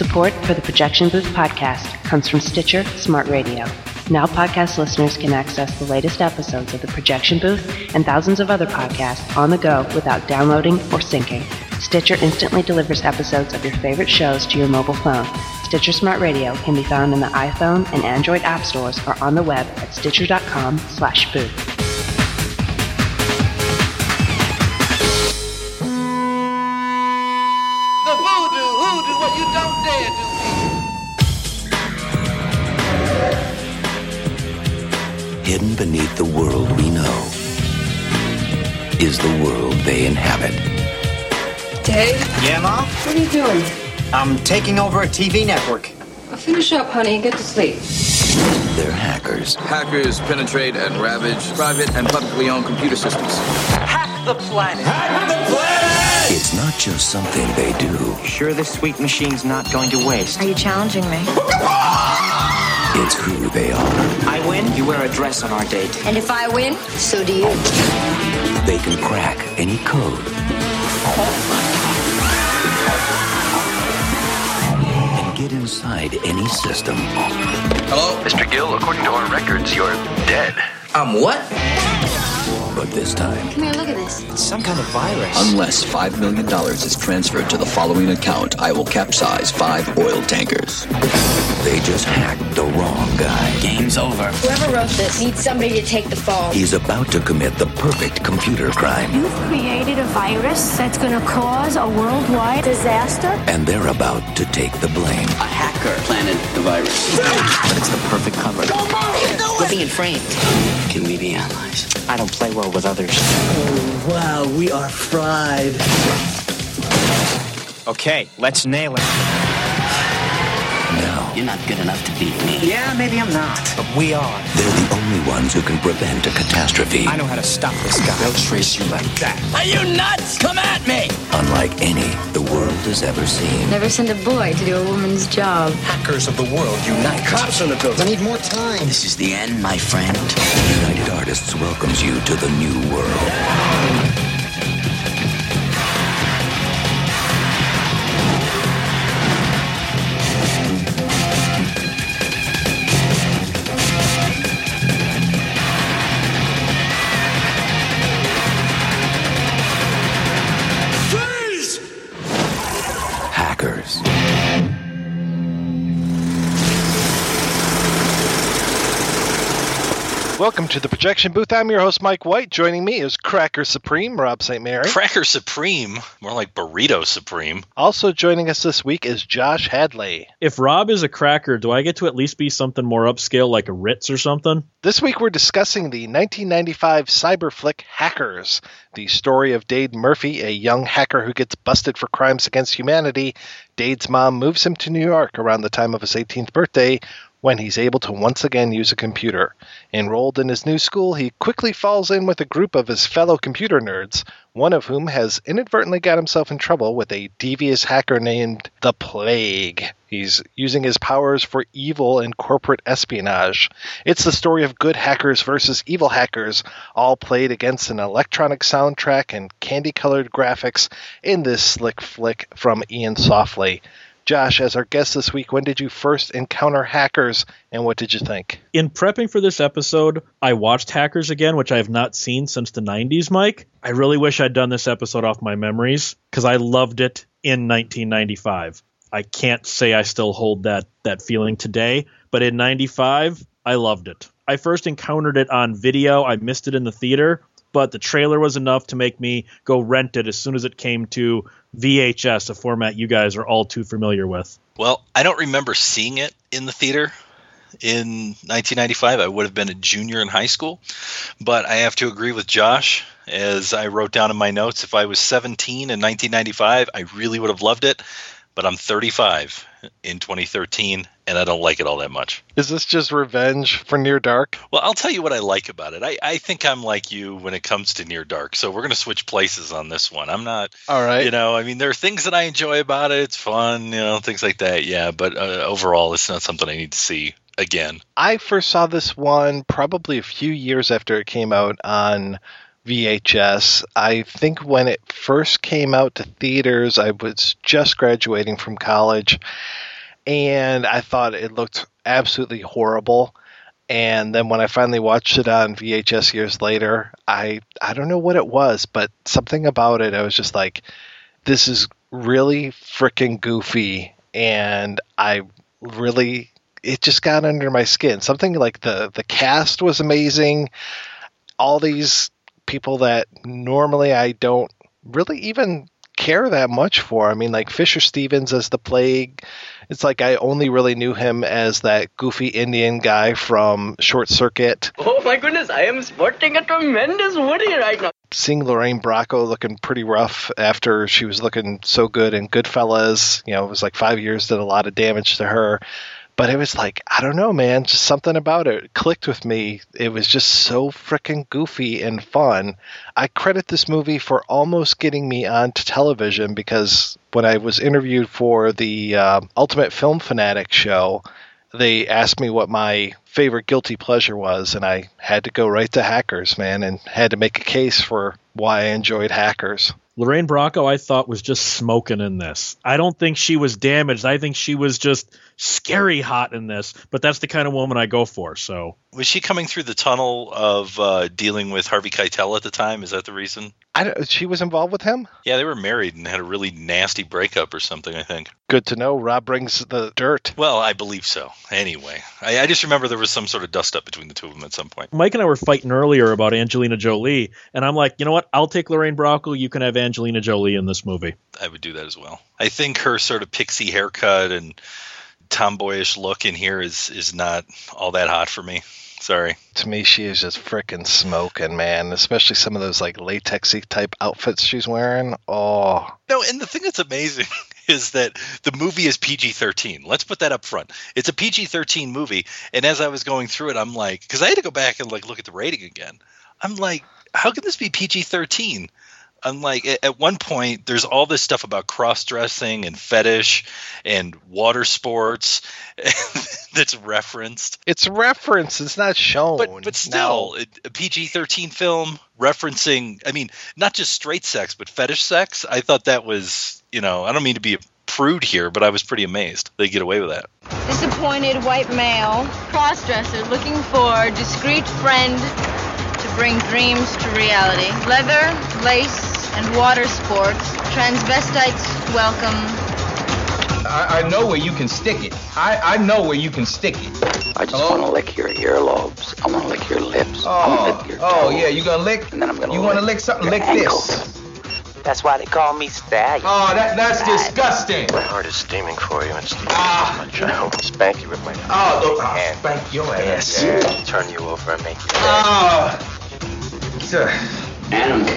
Support for the Projection Booth podcast comes from Stitcher Smart Radio. Now podcast listeners can access the latest episodes of the Projection Booth and thousands of other podcasts on the go without downloading or syncing. Stitcher instantly delivers episodes of your favorite shows to your mobile phone. Stitcher Smart Radio can be found in the iPhone and Android app stores or on the web at stitcher.com/booth. What you don't dare do. Hidden beneath the world we know is the world they inhabit. Dave? Yeah, Mom? What are you doing? I'm taking over a TV network. Well, finish up, honey, and get to sleep. They're hackers. Hackers penetrate and ravage private and publicly owned computer systems. Hack the planet! Hack the planet! It's not just something they do. Sure this sweet machine's not going to waste? Are you challenging me? It's who they are. I win, you wear a dress on our date. And if I win, so do you. They can crack any code. And get inside any system. Hello? Mr. Gill, according to our records, you're dead. I'm what? But this time, Come here, look at this. It's some kind of virus. Unless $5 million is transferred to the following account, I will capsize 5 oil tankers. they just hacked the wrong guy. Game's over. Whoever wrote this needs somebody to take the fall. He's about to commit the perfect computer crime. You've created a virus that's going to cause a worldwide disaster? And they're about to take the blame. A hacker planted the virus. But it's the perfect cover. We're being framed. Can we be allies? I don't play well with others. Oh, wow, we are fried. Okay, let's nail it. Now, You're not good enough to beat me. Yeah, maybe I'm not. But we are. they're the only ones who can prevent a catastrophe. I know how to stop this guy. They'll trace you like that. Are you nuts? Come at me! Unlike any the world has ever seen. Never send a boy to do a woman's job. Hackers of the world unite. Cops on the building. I need more time. This is the end, my friend. United Artists welcomes you to the new world. Hackers. Welcome to the Projection Booth. I'm your host, Mike White. Joining me is Cracker Supreme, Rob St. Mary. Cracker Supreme, more like Burrito Supreme. Also joining us this week is Josh Hadley. If Rob is a cracker, do I get to at least be something more upscale like a Ritz or something? This week we're discussing the 1995 cyber flick Hackers, the story of Dade Murphy, a young hacker who gets busted for crimes against humanity. Dade's mom moves him to New York around the time of his 18th birthday, when he's able to once again use a computer. Enrolled in his new school, he quickly falls in with a group of his fellow computer nerds, one of whom has inadvertently got himself in trouble with a devious hacker named The Plague. He's using his powers for evil and corporate espionage. It's the story of good hackers versus evil hackers, all played against an electronic soundtrack and candy-colored graphics in this slick flick from Ian Softly. Josh, as our guest this week, when did you first encounter Hackers, and what did you think? In prepping for this episode, I watched Hackers again, which I have not seen since the 90s, Mike. I really wish I'd done this episode off my memories, because I loved it in 1995. I can't say I still hold that feeling today, but in 95, I loved it. I first encountered it on video. I missed it in the theater, but the trailer was enough to make me go rent it as soon as it came to VHS, a format you guys are all too familiar with. Well, I don't remember seeing it in the theater in 1995. I would have been a junior in high school. But I have to agree with Josh. As I wrote down in my notes, if I was 17 in 1995, I really would have loved it. But I'm 35 in 2013, and I don't like it all that much. Is this just revenge for Near Dark? Well, I'll tell you what I like about it. I think I'm like you when it comes to Near Dark, so we're going to switch places on this one. I'm not, all right. I mean, there are things that I enjoy about it. It's fun, things like that, yeah, but overall, it's not something I need to see again. I first saw this one probably a few years after it came out on VHS. I think when it first came out to theaters, I was just graduating from college. and I thought it looked absolutely horrible. And then when I finally watched it on VHS years later, I don't know what it was, but something about it, I was just like, this is really freaking goofy. And it just got under my skin. Something like the cast was amazing. All these people that normally I don't really even care that much for. I mean, like Fisher Stevens as the Plague. It's like I only really knew him as that goofy Indian guy from Short Circuit. Oh my goodness, I am sporting a tremendous Woody right now. Seeing Lorraine Bracco looking pretty rough after she was looking so good in Goodfellas, it was like 5 years did a lot of damage to her. But it was like, I don't know, man, just something about it clicked with me. It was just so freaking goofy and fun. I credit this movie for almost getting me onto television because when I was interviewed for the Ultimate Film Fanatic show, they asked me what my favorite guilty pleasure was, and I had to go right to Hackers, man, and had to make a case for why I enjoyed Hackers. Lorraine Bracco, I thought, was just smoking in this. I don't think she was damaged. I think she was just scary hot in this, but that's the kind of woman I go for. So, was she coming through the tunnel of dealing with Harvey Keitel at the time? Is that the reason? She was involved with him? Yeah, they were married and had a really nasty breakup or something, I think. Good to know. Rob brings the dirt. Well, I believe so. Anyway, I just remember there was some sort of dust-up between the two of them at some point. Mike and I were fighting earlier about Angelina Jolie, and I'm like, you know what? I'll take Lorraine Bracco. You can have Angelina Jolie in this movie. I would do that as well. I think her sort of pixie haircut and tomboyish look in here is not all that hot for me. Sorry. To me, she is just frickin' smoking, man. Especially some of those like latexy type outfits she's wearing. Oh. No, and the thing that's amazing is that the movie is PG-13. Let's put that up front. It's a PG-13 movie, and as I was going through it, I'm like, because I had to go back and like look at the rating again. I'm like, how can this be PG-13? I'm like, at one point, there's all this stuff about cross-dressing and fetish and water sports that's referenced. It's referenced. It's not shown. But still, a PG-13 film referencing, I mean, not just straight sex, but fetish sex. I thought that was, I don't mean to be a prude here, but I was pretty amazed they get away with that. Disappointed white male, cross-dresser, looking for a discreet friend to bring dreams to reality. Leather, lace, and water sports. Transvestites welcome. I know where you can stick it. I know where you can stick it. I just want to lick your earlobes. I want to lick your lips. I want to lick your toes. Yeah, you gonna lick? And then I'm gonna. You want to lick something? Lick ankles. this. That's why they call me Stallion. Oh, that's disgusting. My heart is steaming for you. It's much. I hope to spank you with my hand. Spank your ass. Yeah, turn you over and make you. Animal.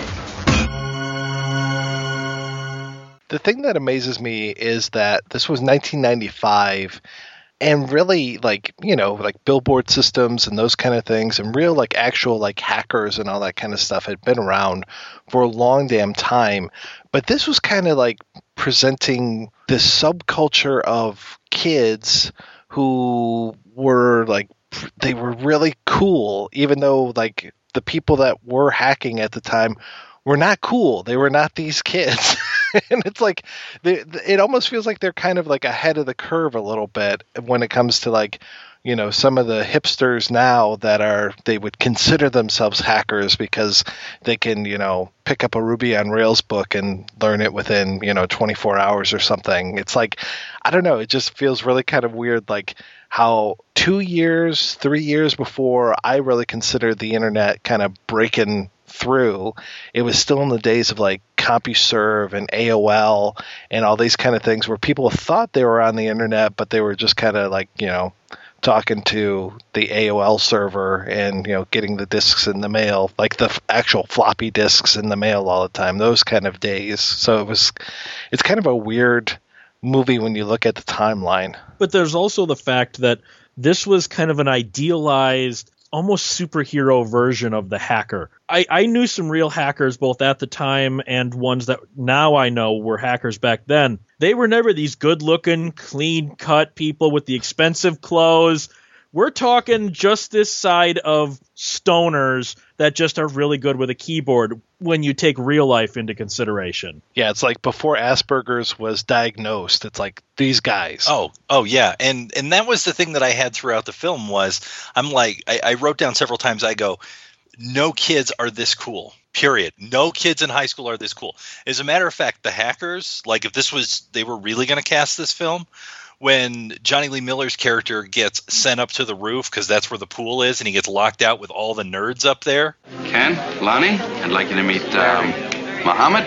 The thing that amazes me is that this was 1995, and really, like billboard systems and those kind of things, and real, like, actual, like, hackers and all that kind of stuff had been around for a long damn time. But this was kind of like presenting this subculture of kids who were, like, they were really cool, even though, like, the people that were hacking at the time were not cool. They were not these kids. And it's like, it almost feels like they're kind of like ahead of the curve a little bit when it comes to, like, some of the hipsters now that they would consider themselves hackers because they can, pick up a Ruby on Rails book and learn it within, 24 hours or something. It's like, I don't know. It just feels really kind of weird, like how 2 years, 3 years before I really considered the internet kind of breaking through, it was still in the days of like CompuServe and AOL and all these kind of things where people thought they were on the internet, but they were just kind of like, talking to the AOL server and, getting the discs in the mail, like the actual floppy disks in the mail all the time, those kind of days. So it's kind of a weird movie when you look at the timeline. But there's also the fact that this was kind of an idealized, almost superhero version of the hacker. I knew some real hackers both at the time and ones that now I know were hackers back then. They were never these good-looking, clean-cut people with the expensive clothes. We're talking just this side of stoners that just are really good with a keyboard when you take real life into consideration. Yeah, it's like before Asperger's was diagnosed. It's like these guys. Oh yeah, and that was the thing that I had throughout the film was I'm like I wrote down several times. I go, no kids are this cool. Period. No kids in high school are this cool. As a matter of fact, the hackers, like if they were really going to cast this film, when Johnny Lee Miller's character gets sent up to the roof because that's where the pool is, and he gets locked out with all the nerds up there. Ken, Lonnie, I'd like you to meet Muhammad,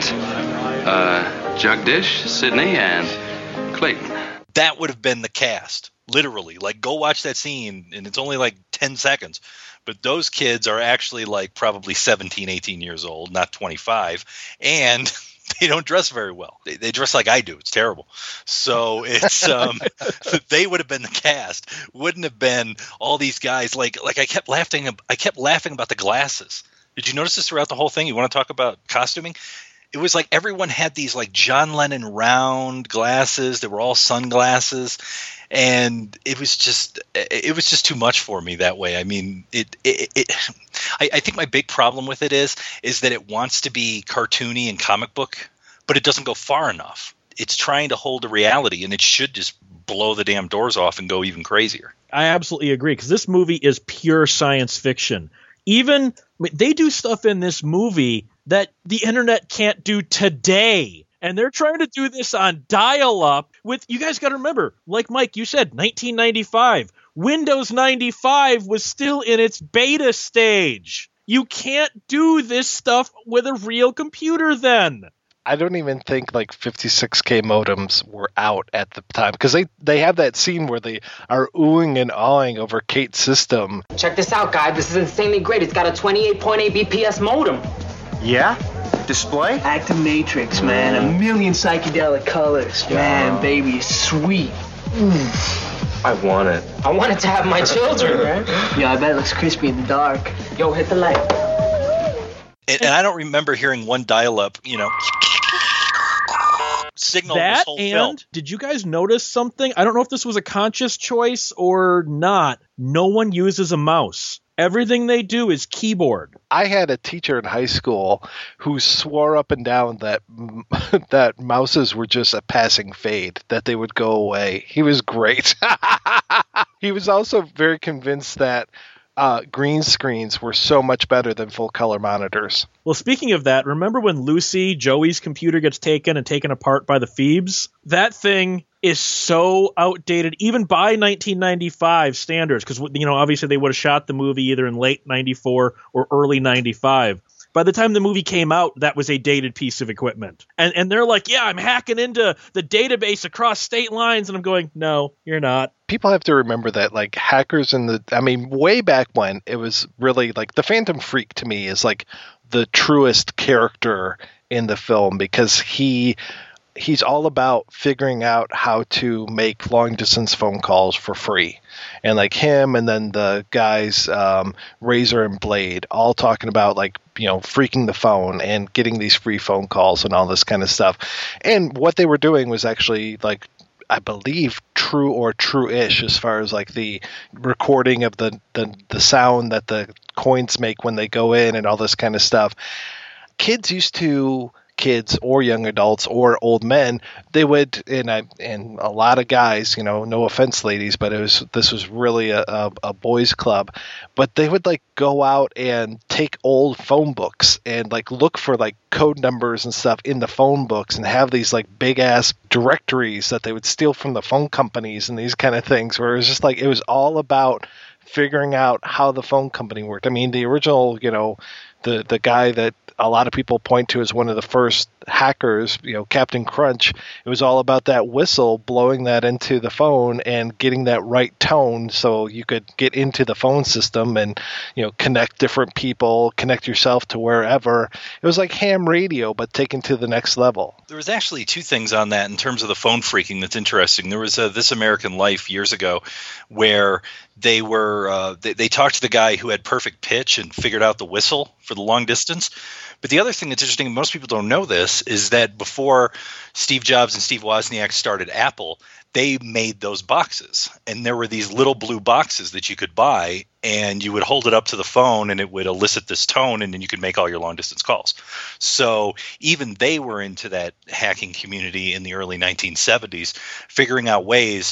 Jagdish, Sydney, and Clayton. That would have been the cast, literally. Like, go watch that scene, and it's only like 10 seconds. But those kids are actually like probably 17, 18 years old, not 25, and they don't dress very well. They dress like I do. It's terrible. So it's they would have been the cast. Wouldn't have been all these guys. Like I kept laughing about the glasses. Did you notice this throughout the whole thing? You want to talk about costuming? It was like everyone had these like John Lennon round glasses. They were all sunglasses. And it was just too much for me that way. I mean, I think my big problem with it is that it wants to be cartoony and comic book, but it doesn't go far enough. It's trying to hold a reality, and it should just blow the damn doors off and go even crazier. I absolutely agree, because this movie is pure science fiction. They do stuff in this movie that the internet can't do today. And they're trying to do this on dial-up with, you guys got to remember, like Mike, you said, 1995. Windows 95 was still in its beta stage. You can't do this stuff with a real computer then. I don't even think like 56K modems were out at the time, because they have that scene where they are oohing and awing over Kate's system. Check this out, guys. This is insanely great. It's got a 28.8 BPS modem. Yeah? Display? Actimatrix, man. A million psychedelic colors. Man, baby, sweet. I want it. I want it to have my children, man. Yeah, I bet it looks crispy in the dark. Yo, hit the light. And I don't remember hearing one dial-up, signal this whole film. Did you guys notice something? I don't know if this was a conscious choice or not. No one uses a mouse. Everything they do is keyboard. I had a teacher in high school who swore up and down that that mouses were just a passing fad, that they would go away. He was great. He was also very convinced that green screens were so much better than full color monitors. Well, speaking of that, remember when Lucy, Joey's computer, gets taken apart by the Phoebes? That thing is so outdated, even by 1995 standards, because obviously they would have shot the movie either in late 94 or early 95. By the time the movie came out, that was a dated piece of equipment. And they're like, yeah, I'm hacking into the database across state lines. And I'm going, no, you're not. People have to remember that, like, hackers way back when, it was really, like, the Phantom Freak to me is, like, the truest character in the film, because he's all about figuring out how to make long-distance phone calls for free. And, like, him and then the guys, Razor and Blade, all talking about, like, freaking the phone and getting these free phone calls and all this kind of stuff. And what they were doing was actually, like, I believe true or true-ish as far as like the recording of the sound that the coins make when they go in and all this kind of stuff. Kids or young adults or old men, they would, and a lot of guys, no offense ladies, but this was really a boys club, but they would like go out and take old phone books and like look for like code numbers and stuff in the phone books and have these like big ass directories that they would steal from the phone companies and these kind of things, where it was just like, it was all about figuring out how the phone company worked. I mean, the original, the guy that a lot of people point to as one of the first hackers, Captain Crunch, it was all about that whistle, blowing that into the phone and getting that right tone so you could get into the phone system and, connect different people, connect yourself to wherever. It was like ham radio, but taken to the next level. There was actually two things on that in terms of the phone freaking that's interesting. There was This American Life years ago where they were they talked to the guy who had perfect pitch and figured out the whistle for the long distance. But the other thing that's interesting, most people don't know this, is that before Steve Jobs and Steve Wozniak started Apple, they made those boxes. And there were these little blue boxes that you could buy, and you would hold it up to the phone and it would elicit this tone, and then you could make all your long distance calls. So even they were into that hacking community in the early 1970s, figuring out ways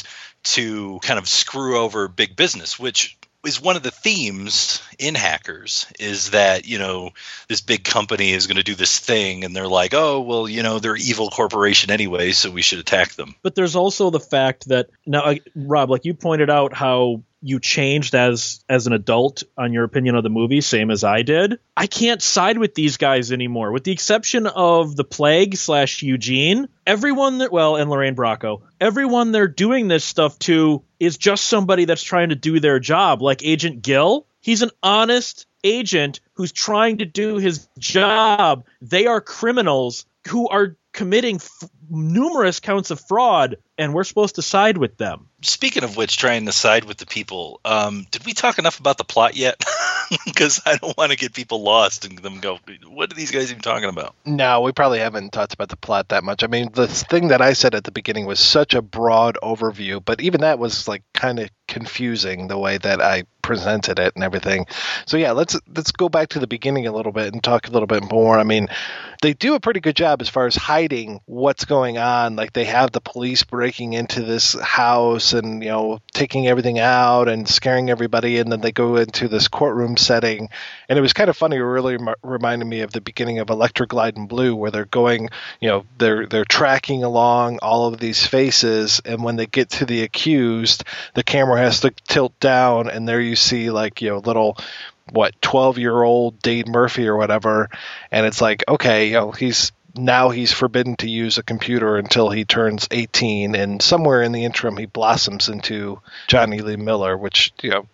to kind of screw over big business, which is one of the themes in Hackers, is that, you know, this big company is going to do this thing and they're like, oh, well, you know, they're an evil corporation anyway, so we should attack them. But there's also the fact that now, Rob, like you pointed out how you changed as an adult on your opinion of the movie, same as I did. I can't side with these guys anymore, with the exception of the Plague / Eugene. Everyone and Lorraine Bracco, everyone they're doing this stuff to is just somebody that's trying to do their job, like Agent Gill. He's an honest agent who's trying to do his job. They are criminals who are committing numerous counts of fraud, and we're supposed to side with them. Speaking of which, trying to side with the people, did we talk enough about the plot yet? Because I don't want to get people lost and them go, what are these guys even talking about? No, we probably haven't talked about the plot that much. I mean, the thing that I said at the beginning was such a broad overview, but even that was like kind of confusing the way that I presented it and everything. So yeah, let's go back to the beginning a little bit and talk a little bit more. I mean, they do a pretty good job as far as hiding what's going on. Like they have the police breaking into this house and, you know, taking everything out and scaring everybody, and then they go into this courtroom setting. And it was kind of funny. It really reminded me of the beginning of Electric Glide and Blue, where they're going, you know, they're tracking along all of these faces, and when they get to the accused, the camera has to tilt down, and there you see, like, you know, little 12-year-old Dade Murphy or whatever, and it's like, okay, you know, he's forbidden to use a computer until he turns 18, and somewhere in the interim he blossoms into Johnny Lee Miller, which, you know,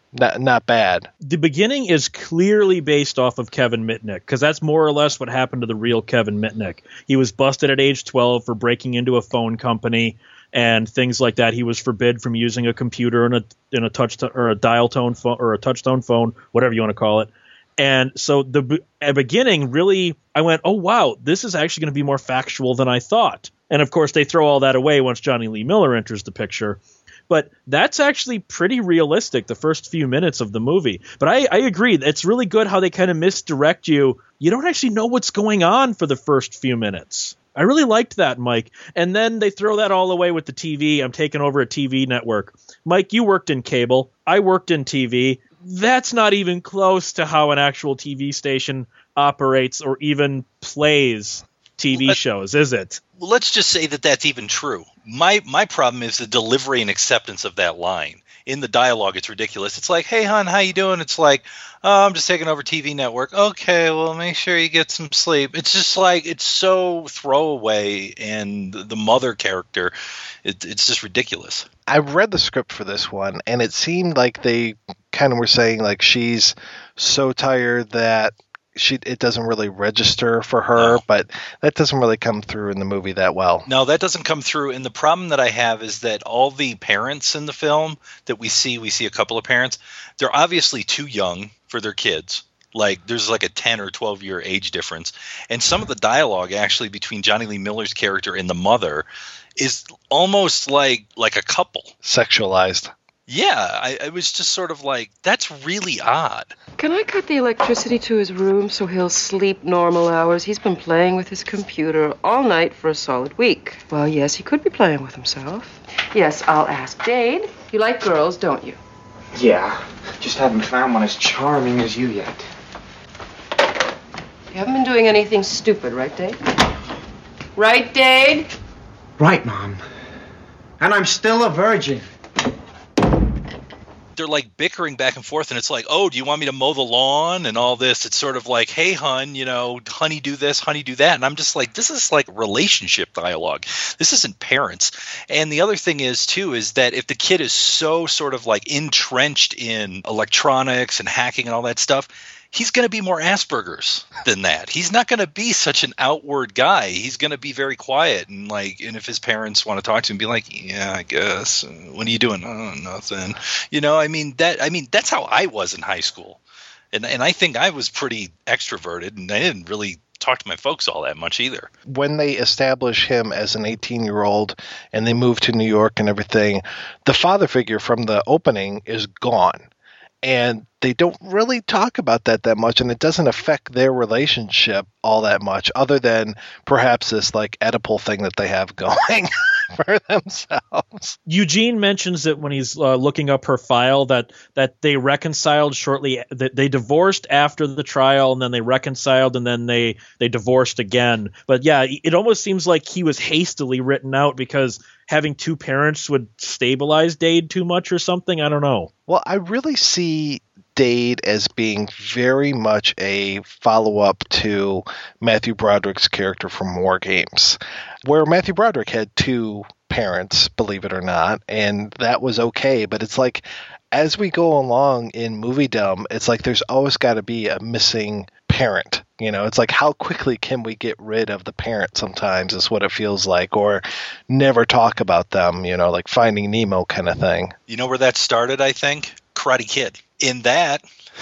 not bad. The beginning is clearly based off of Kevin Mitnick, because that's more or less what happened to the real Kevin Mitnick. He was busted at age 12 for breaking into a phone company and things like that. He was forbid from using a computer in a touch or a dial tone phone or a touch tone phone, whatever you want to call it. And so at beginning, really, I went, oh, wow, this is actually going to be more factual than I thought. And, of course, they throw all that away once Johnny Lee Miller enters the picture. But that's actually pretty realistic, the first few minutes of the movie. But I agree. It's really good how they kind of misdirect you. You don't actually know what's going on for the first few minutes. I really liked that, Mike. And then they throw that all away with the TV. I'm taking over a TV network. Mike, you worked in cable. I worked in TV. That's not even close to how an actual TV station operates or even plays TV shows, is it? Well, let's just say that that's even true. My problem is the delivery and acceptance of that line. In the dialogue, it's ridiculous. It's like, hey, hon, how you doing? It's like, oh, I'm just taking over TV network. Okay, well, make sure you get some sleep. It's just like, it's so throwaway, and the mother character, it's just ridiculous. I read the script for this one, and it seemed like they kind of were saying, like, she's so tired that it doesn't really register for her, but that doesn't really come through in the movie that well. No, that doesn't come through. And the problem that I have is that all the parents in the film that we see a couple of parents, they're obviously too young for their kids. Like, there's like a 10 or 12 year age difference. And some of the dialogue actually between Johnny Lee Miller's character and the mother is almost like a couple. Sexualized. Yeah, I was just sort of like, that's really odd. Can I cut the electricity to his room so he'll sleep normal hours? He's been playing with his computer all night for a solid week. Well, yes, he could be playing with himself. Yes, I'll ask. Dade, you like girls, don't you? Yeah, just haven't found one as charming as you yet. You haven't been doing anything stupid, right, Dade? Right, Dade? Right, Mom. And I'm still a virgin. They're like bickering back and forth, and it's like, oh, do you want me to mow the lawn and all this? It's sort of like, hey, hun, you know, honey, do this, honey, do that. And I'm just like, this is like relationship dialogue. This isn't parents. And the other thing is, too, is that if the kid is so sort of like entrenched in electronics and hacking and all that stuff, he's going to be more Asperger's than that. He's not going to be such an outward guy. He's going to be very quiet and and if his parents want to talk to him, be like, yeah, I guess. What are you doing? Oh, nothing. That's how I was in high school. And I think I was pretty extroverted, and I didn't really talk to my folks all that much either. When they establish him as an 18-year-old and they move to New York and everything, the father figure from the opening is gone. And they don't really talk about that much, and it doesn't affect their relationship all that much, other than perhaps this Oedipal thing that they have going for themselves. Eugene mentions that when he's looking up her file that they reconciled shortly, that they divorced after the trial, and then they reconciled, and then they divorced again. But yeah, it almost seems like he was hastily written out because having two parents would stabilize Dade too much or something. I don't know. Well, I really see Dade as being very much a follow-up to Matthew Broderick's character from War Games, where Matthew Broderick had two parents, believe it or not, and that was okay. But it's as we go along in moviedom, it's there's always got to be a missing parent. It's how quickly can we get rid of the parent sometimes is what it feels like, or never talk about them, like Finding Nemo kind of thing. You know where that started, I think? Karate Kid. In that,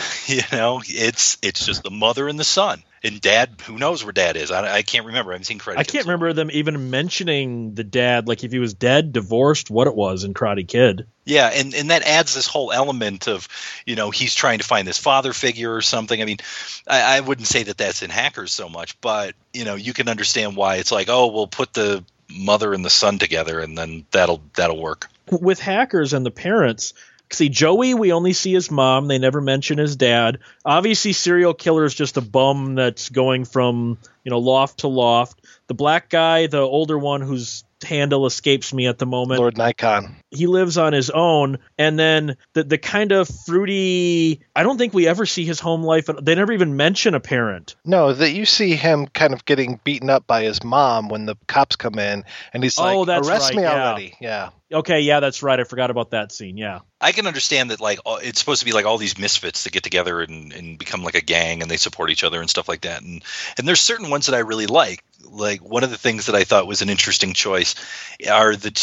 it's just the mother and the son. And Dad, who knows where Dad is? I can't remember. I haven't seen Karate Kid. I can't remember them even mentioning the dad, if he was dead, divorced, what it was in Karate Kid. Yeah, and that adds this whole element of, he's trying to find this father figure or something. I mean, I wouldn't say that that's in Hackers so much, but, you can understand why it's we'll put the mother and the son together and then that'll work. With Hackers and the parents, see, Joey, we only see his mom. They never mention his dad. Obviously, serial killer is just a bum that's going from, loft to loft. The black guy, the older one whose handle escapes me at the moment. Lord Nikon. He lives on his own. And then the kind of fruity, I don't think we ever see his home life. They never even mention a parent. No, that you see him kind of getting beaten up by his mom when the cops come in. And he's arrest me already. Yeah. Okay, yeah, that's right. I forgot about that scene, yeah. I can understand that, it's supposed to be all these misfits that get together and become a gang and they support each other and stuff like that. And there's certain ones that I really like. One of the things that I thought was an interesting choice are the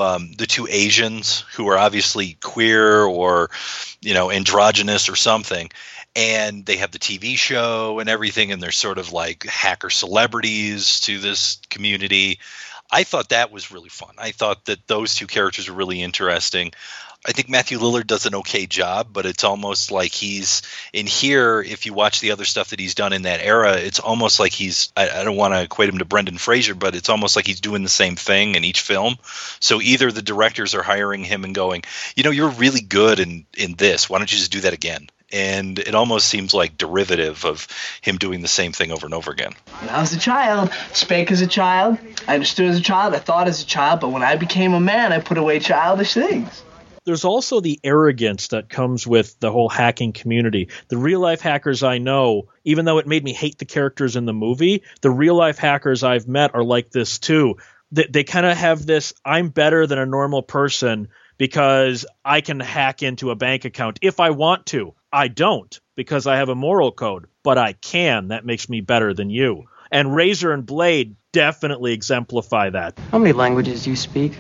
two Asians who are obviously queer or, androgynous or something. And they have the TV show and everything, and they're sort of hacker celebrities to this community. I thought that was really fun. I thought that those two characters were really interesting. I think Matthew Lillard does an okay job, but it's almost like he's in here. If you watch the other stuff that he's done in that era, it's almost like I don't want to equate him to Brendan Fraser, but it's almost like he's doing the same thing in each film. So either the directors are hiring him and going, you're really good in this. Why don't you just do that again? And it almost seems like derivative of him doing the same thing over and over again. When I was a child, spake as a child, I understood as a child, I thought as a child, but when I became a man, I put away childish things. There's also the arrogance that comes with the whole hacking community. The real-life hackers I know, even though it made me hate the characters in the movie, the real-life hackers I've met are like this too. They kind of have this, I'm better than a normal person because I can hack into a bank account if I want to. I don't, because I have a moral code, but I can. That makes me better than you. And Razor and Blade definitely exemplify that. How many languages do you speak?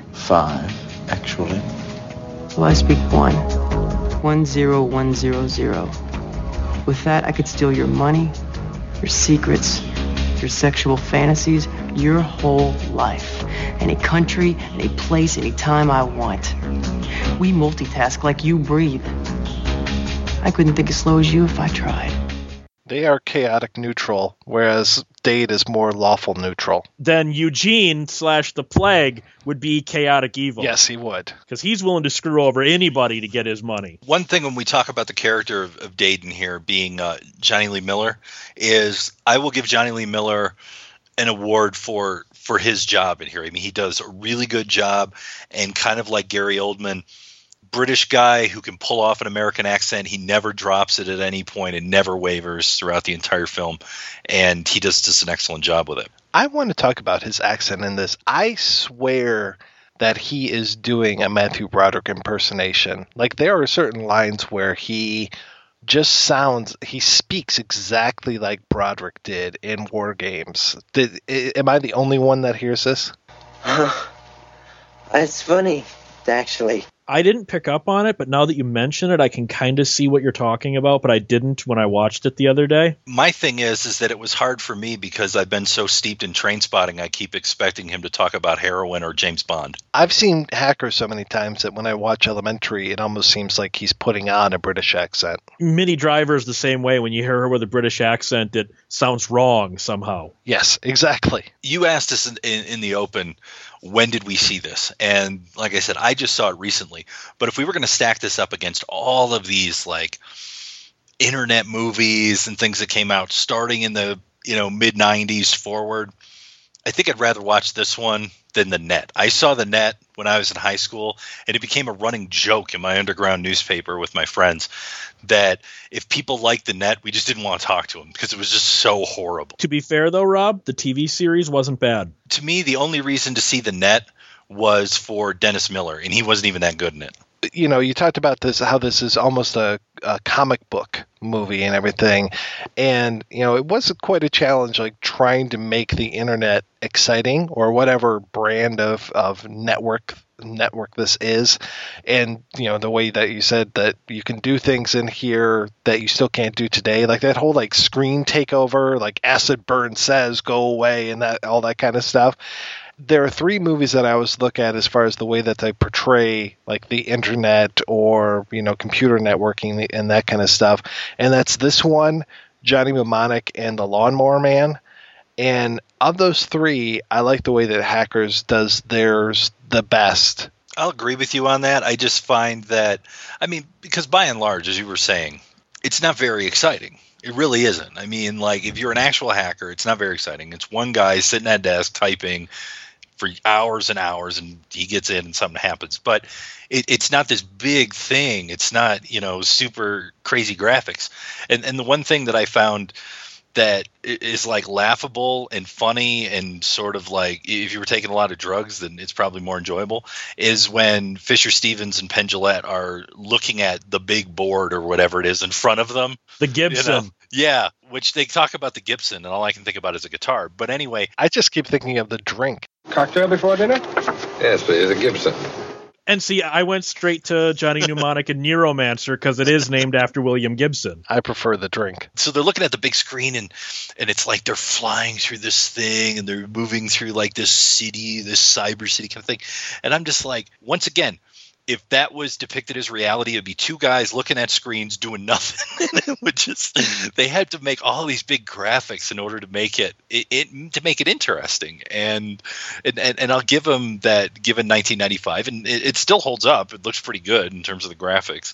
5, actually. Well, I speak 1. 10100. With that, I could steal your money, your secrets, your sexual fantasies, your whole life. Any country, any place, any time I want. We multitask like you breathe. I couldn't think as slow as you if I tried. They are chaotic neutral, whereas Dade is more lawful neutral. Then Eugene / the Plague would be chaotic evil. Yes, he would. Because he's willing to screw over anybody to get his money. One thing when we talk about the character of Dade in here being Johnny Lee Miller is I will give Johnny Lee Miller an award for his job in here. I mean, he does a really good job, and kind of like Gary Oldman, British guy who can pull off an American accent. He never drops it at any point and never wavers throughout the entire film. And he does just an excellent job with it. I want to talk about his accent in this. I swear that he is doing a Matthew Broderick impersonation. There are certain lines where he just sounds, he speaks exactly like Broderick did in War Games. Am I the only one that hears this? It's funny, actually. I didn't pick up on it, but now that you mention it, I can kind of see what you're talking about, but I didn't when I watched it the other day. My thing is that it was hard for me because I've been so steeped in Train Spotting, I keep expecting him to talk about heroin or James Bond. I've seen Hackers so many times that when I watch Elementary, it almost seems like he's putting on a British accent. Minnie Driver's the same way. When you hear her with a British accent, it sounds wrong somehow. Yes, exactly. You asked us in the open, when did we see this? And like I said, I just saw it recently. But if we were going to stack this up against all of these like internet movies and things that came out starting in the mid 90s forward, I think I'd rather watch this one than The Net. I saw The Net when I was in high school, and it became a running joke in my underground newspaper with my friends that if people liked The Net, we just didn't want to talk to them because it was just so horrible. To be fair, though, Rob, the TV series wasn't bad. To me, the only reason to see The Net was for Dennis Miller, and he wasn't even that good in it. You talked about this, how this is almost a comic book movie and everything. And, it was quite a challenge, like trying to make the internet exciting or whatever brand of network this is. And, the way that you said that you can do things in here that you still can't do today, like that whole like screen takeover, like acid burn says go away and that all that kind of stuff. There are three movies that I always look at as far as the way that they portray like the internet or, computer networking and that kind of stuff. And that's this one, Johnny Mnemonic, and The Lawnmower Man. And of those three, I like the way that Hackers does theirs the best. I'll agree with you on that. I just find that, because by and large, as you were saying, it's not very exciting. It really isn't. If you're an actual hacker, it's not very exciting. It's one guy sitting at a desk typing for hours and hours, and he gets in and something happens. But it's not this big thing. It's not, super crazy graphics. And the one thing that I found that is like laughable and funny and sort of like if you were taking a lot of drugs, then it's probably more enjoyable, is when Fisher Stevens and Penn Jillette are looking at the big board or whatever it is in front of them. The Gibson. Yeah, which they talk about the Gibson, and all I can think about is a guitar. But anyway. I just keep thinking of the drink. Cocktail before dinner? Yes, please, a Gibson. And see, I went straight to Johnny Mnemonic and Neuromancer because it is named after William Gibson. I prefer the drink. So they're looking at the big screen, and it's like they're flying through this thing, and they're moving through like this city, this cyber city kind of thing. And I'm just like, once again, if that was depicted as reality, it'd be two guys looking at screens doing nothing. It would they had to make all these big graphics in order to make it interesting. And I'll give them that, given 1995, and it still holds up. It looks pretty good in terms of the graphics,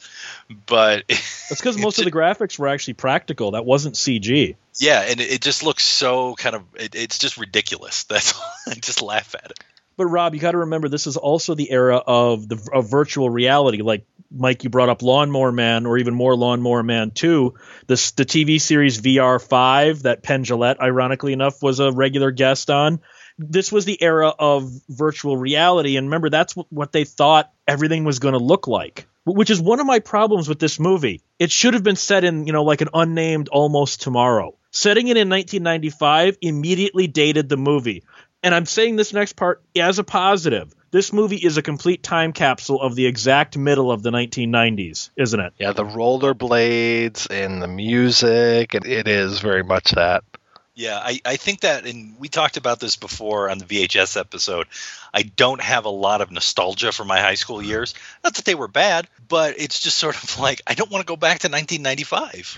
but that's because most of the graphics were actually practical. That wasn't CG. Yeah, and it just looks so kind of it's just ridiculous. That's all. I just laugh at it. But Rob, you got to remember, this is also the era of virtual reality. Like Mike, you brought up Lawnmower Man, or even more Lawnmower Man 2. The TV series VR5 that Penn Jillette, ironically enough, was a regular guest on. This was the era of virtual reality, and remember, that's what they thought everything was going to look like. Which is one of my problems with this movie. It should have been set in, like an unnamed Almost Tomorrow. Setting it in 1995 immediately dated the movie. And I'm saying this next part as a positive. This movie is a complete time capsule of the exact middle of the 1990s, isn't it? Yeah, the rollerblades and the music, it is very much that. Yeah, I think that, and we talked about this before on the VHS episode, I don't have a lot of nostalgia for my high school years. Not that they were bad, but it's just sort of like, I don't want to go back to 1995.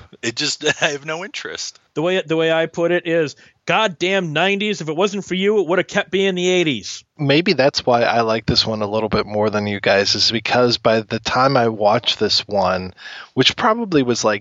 I have no interest. The way I put it is, goddamn 90s, if it wasn't for you, it would have kept being the 80s. Maybe that's why I like this one a little bit more than you guys, is because by the time I watched this one, which probably was like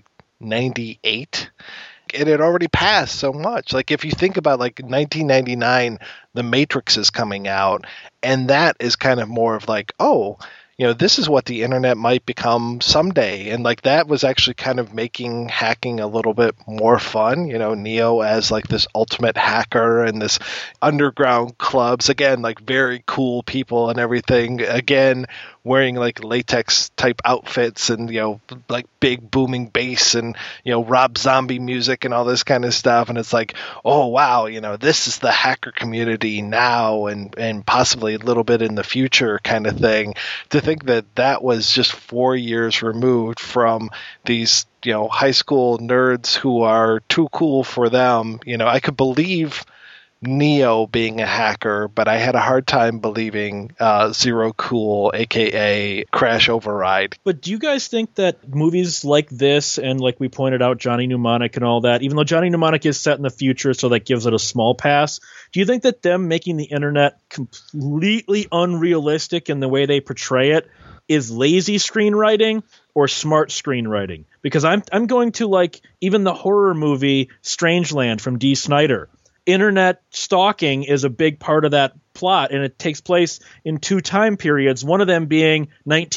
98, it had already passed so much. Like if you think about like 1999, The Matrix is coming out, and that is kind of more of like, oh, this is what the internet might become someday. And like that was actually kind of making hacking a little bit more fun. Neo as like this ultimate hacker and this underground clubs, again, like very cool people and everything. Again, wearing like latex type outfits and, like big booming bass and, Rob Zombie music and all this kind of stuff. And it's like, oh, wow, this is the hacker community now and possibly a little bit in the future kind of thing. To think that was just 4 years removed from these, high school nerds who are too cool for them. I could believe Neo being a hacker, but I had a hard time believing Zero Cool, aka Crash Override. But do you guys think that movies like this, and like we pointed out, Johnny Mnemonic and all that, even though Johnny Mnemonic is set in the future, so that gives it a small pass, do you think that them making the internet completely unrealistic in the way they portray it is lazy screenwriting or smart screenwriting? Because I'm going to, like, even the horror movie Strangeland from Dee Snider. Internet stalking is a big part of that plot, and it takes place in 2 time periods, one of them being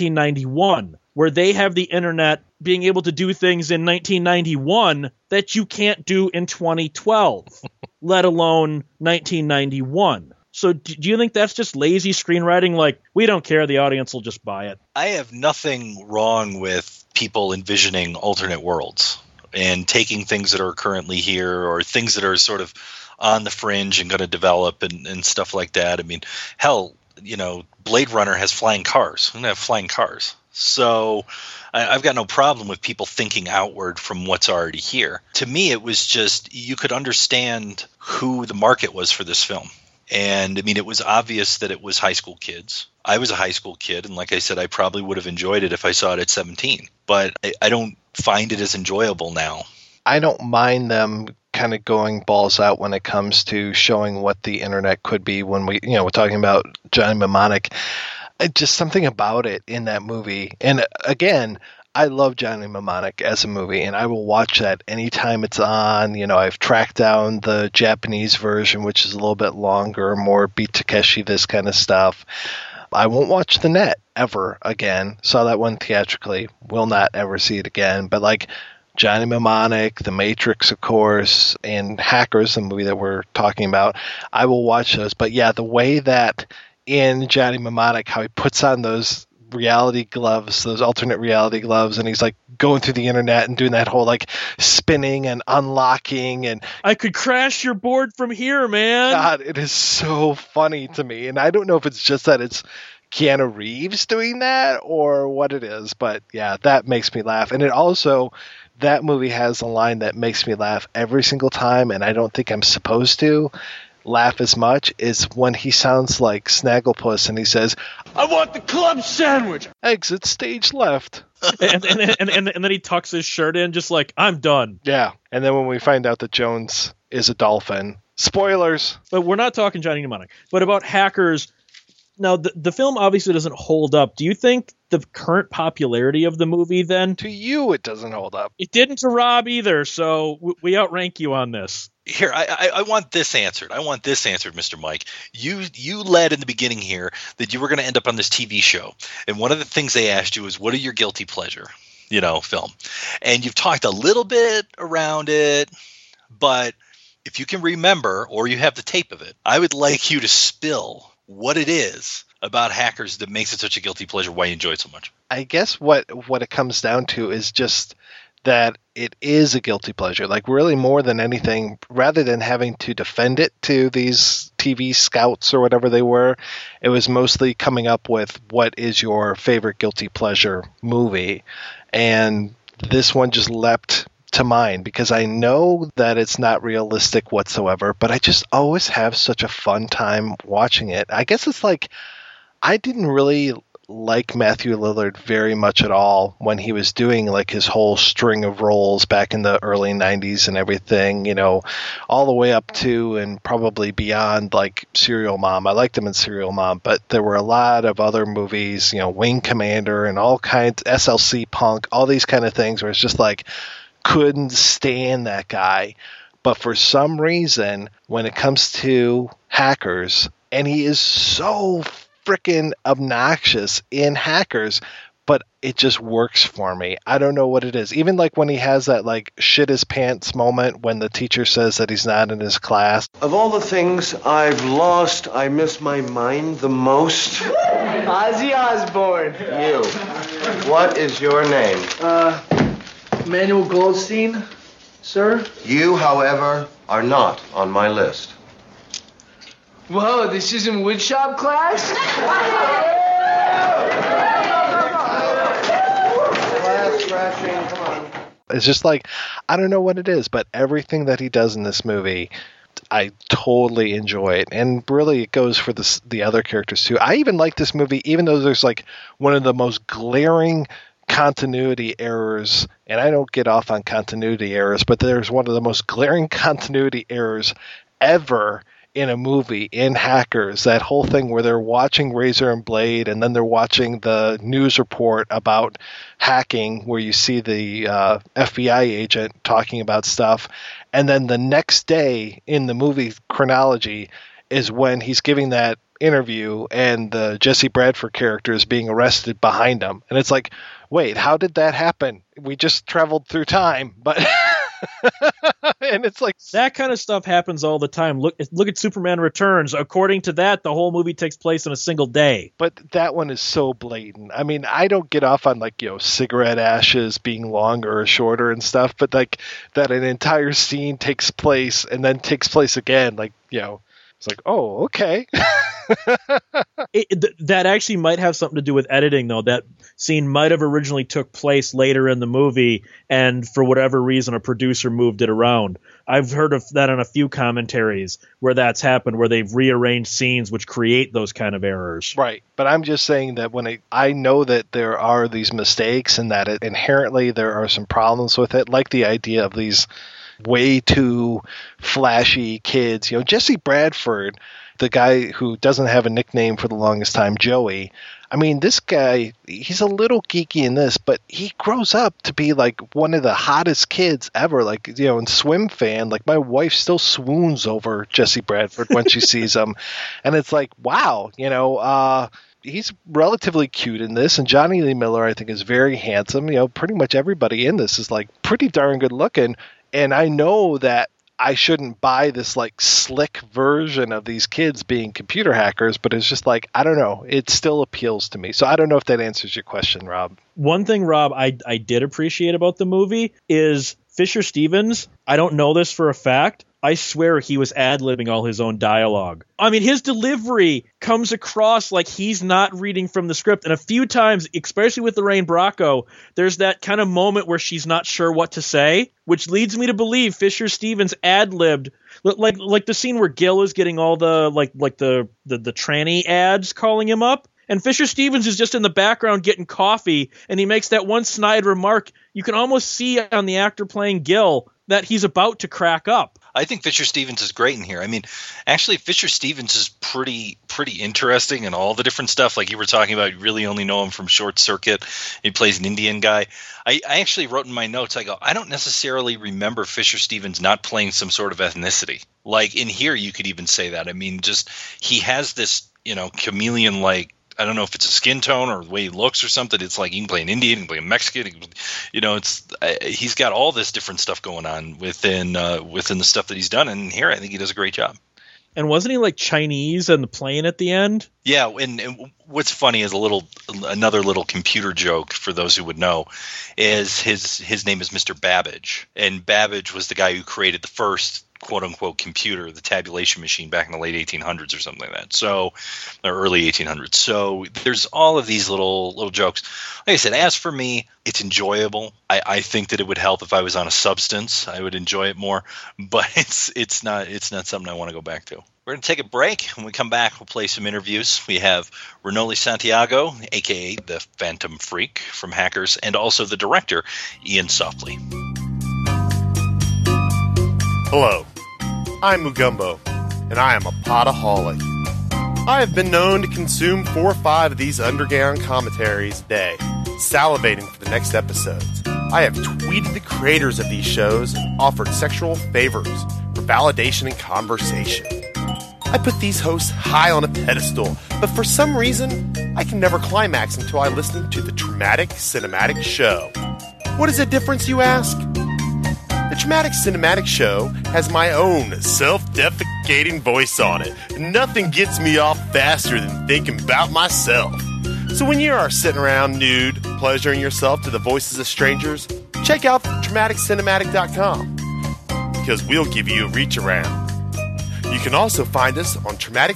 1991, where they have the internet being able to do things in 1991 that you can't do in 2012, let alone 1991. So do you think that's just lazy screenwriting? Like, we don't care, the audience will just buy it. I have nothing wrong with people envisioning alternate worlds and taking things that are currently here or things that are sort of on the fringe and going to develop and stuff like that. I mean, hell, Blade Runner has flying cars. I'm going to have flying cars. So I've got no problem with people thinking outward from what's already here. To me, it was just, you could understand who the market was for this film. And I mean, it was obvious that it was high school kids. I was a high school kid, and like I said, I probably would have enjoyed it if I saw it at 17. But I don't find it as enjoyable now. I don't mind them kind of going balls out when it comes to showing what the internet could be when we're talking about Johnny Mnemonic. Just something about it in that movie. And again, I love Johnny Mnemonic as a movie, and I will watch that anytime it's on. I've tracked down the Japanese version, which is a little bit longer, more Beat Takeshi, this kind of stuff. I won't watch The Net ever again. Saw that one theatrically. Will not ever see it again. But like Johnny Mnemonic, The Matrix, of course, and Hackers, the movie that we're talking about, I will watch those. But yeah, the way that in Johnny Mnemonic, how he puts on those reality gloves, those alternate reality gloves, and he's like going through the internet and doing that whole like spinning and unlocking, and I could crash your board from here, man. God, it is so funny to me. And I don't know if it's just that it's Keanu Reeves doing that or what it is, but yeah, that makes me laugh. And it also, that movie has a line that makes me laugh every single time, and I don't think I'm supposed to laugh as much, is when he sounds like Snagglepuss and he says, "I want the club sandwich. Exit stage left." and then he tucks his shirt in just like, "I'm done." Yeah. And then when we find out that Jones is a dolphin, spoilers. But we're not talking Johnny Mnemonic. But about Hackers, now the film obviously doesn't hold up. Do you think the current popularity of the movie then? To you, it doesn't hold up. It didn't to Rob either, so we outrank you on this. Here, I want this answered. I want this answered, Mr. Mike. You led in the beginning here that you were going to end up on this TV show. And one of the things they asked you is, what are your guilty pleasure, film? And you've talked a little bit around it, but if you can remember, or you have the tape of it, I would like you to spill what it is about Hackers that makes it such a guilty pleasure, why you enjoy it so much. I guess what it comes down to is just that it is a guilty pleasure. Like, really, more than anything, rather than having to defend it to these TV scouts or whatever they were, it was mostly coming up with what is your favorite guilty pleasure movie. And this one just leapt to mine because I know that it's not realistic whatsoever, but I just always have such a fun time watching it. I guess it's like, I didn't really like Matthew Lillard very much at all when he was doing like his whole string of roles back in the early 90s and everything, all the way up to and probably beyond like Serial Mom. I liked him in Serial Mom, but there were a lot of other movies, Wing Commander and all kinds, SLC Punk, all these kind of things where it's just like, couldn't stand that guy. But for some reason, when it comes to Hackers, and he is so freaking obnoxious in Hackers, but it just works for me. I don't know what it is. Even like when he has that like shit his pants moment when the teacher says that he's not in his class. Of all the things I've lost, I miss my mind the most. Ozzy Osbourne. You. What is your name? Manuel Goldstein, sir. You, however, are not on my list. Whoa, this isn't woodshop class? Glass scratching, come on. It's just like, I don't know what it is, but everything that he does in this movie, I totally enjoy it. And really, it goes for the other characters, too. I even like this movie, even though there's like one of the most glaring continuity errors, and I don't get off on continuity errors, but there's one of the most glaring continuity errors ever in a movie in Hackers. That whole thing where they're watching Razor and Blade, and then they're watching the news report about hacking, where you see the FBI agent talking about stuff, and then the next day in the movie chronology is when he's giving that interview and the Jesse Bradford character is being arrested behind him. And it's like, wait, how did that happen? We just traveled through time, but and it's like that kind of stuff happens all the time. Look at Superman Returns. According to that, the whole movie takes place in a single day. But that one is so blatant. I mean, I don't get off on like, cigarette ashes being longer or shorter and stuff, but like that an entire scene takes place and then takes place again, like, it's like, oh, okay. That actually might have something to do with editing, though. That scene might have originally took place later in the movie, and for whatever reason, a producer moved it around. I've heard of that in a few commentaries where that's happened, where they've rearranged scenes which create those kind of errors. Right, but I'm just saying that when I know that there are these mistakes and that inherently there are some problems with it, like the idea of these way too flashy kids. Jesse Bradford, the guy who doesn't have a nickname for the longest time, Joey. I mean, this guy, he's a little geeky in this, but he grows up to be like one of the hottest kids ever. Like, in Swim Fan, like my wife still swoons over Jesse Bradford when she sees him. And it's like, wow, he's relatively cute in this, and Johnny Lee Miller, I think, is very handsome. Pretty much everybody in this is like pretty darn good looking. And I know that I shouldn't buy this like slick version of these kids being computer hackers, but it's just like, I don't know, it still appeals to me. So I don't know if that answers your question, Rob. One thing, Rob, I did appreciate about the movie is Fisher Stevens. I don't know this for a fact. I swear he was ad-libbing all his own dialogue. I mean, his delivery comes across like he's not reading from the script. And a few times, especially with Lorraine Bracco, there's that kind of moment where she's not sure what to say, which leads me to believe Fisher Stevens ad-libbed, like the scene where Gil is getting all the the tranny ads calling him up. And Fisher Stevens is just in the background getting coffee, and he makes that one snide remark. You can almost see on the actor playing Gil that he's about to crack up. I think Fisher Stevens is great in here. I mean, actually, Fisher Stevens is pretty interesting in all the different stuff. Like you were talking about, you really only know him from Short Circuit. He plays an Indian guy. I actually wrote in my notes, I don't necessarily remember Fisher Stevens not playing some sort of ethnicity. Like in here, you could even say that. I mean, just he has this, chameleon-like, I don't know if it's a skin tone or the way he looks or something. It's like he can play an Indian, he can play a Mexican. He's got all this different stuff going on within the stuff that he's done. And here, I think he does a great job. And wasn't he like Chinese on the plane at the end? Yeah, and what's funny is another little computer joke for those who would know is his name is Mr. Babbage, and Babbage was the guy who created the first quote-unquote computer, the tabulation machine, back in the late 1800s or something like that, or early 1800s. So there's all of these little jokes. Like I said, as for me, it's enjoyable. I think that it would help if I was on a substance. I would enjoy it more, but it's not something I want to go back to. We're going to take a break. When we come back, we'll play some interviews. We have Renoli Santiago, a.k.a. the Phantom Freak from Hackers, and also the director, Ian Softley. Hello, I'm Mugumbo, and I am a potaholic. I have been known to consume 4 or 5 of these underground commentaries a day, salivating for the next episodes. I have tweeted the creators of these shows and offered sexual favors for validation and conversation. I put these hosts high on a pedestal, but for some reason, I can never climax until I listen to the Traumatic Cinematic Show. What is the difference, you ask? The Traumatic Cinematic Show has my own self-defecating voice on it. Nothing gets me off faster than thinking about myself. So when you are sitting around nude, pleasuring yourself to the voices of strangers, check out TraumaticCinematic.com, because we'll give you a reach around. You can also find us on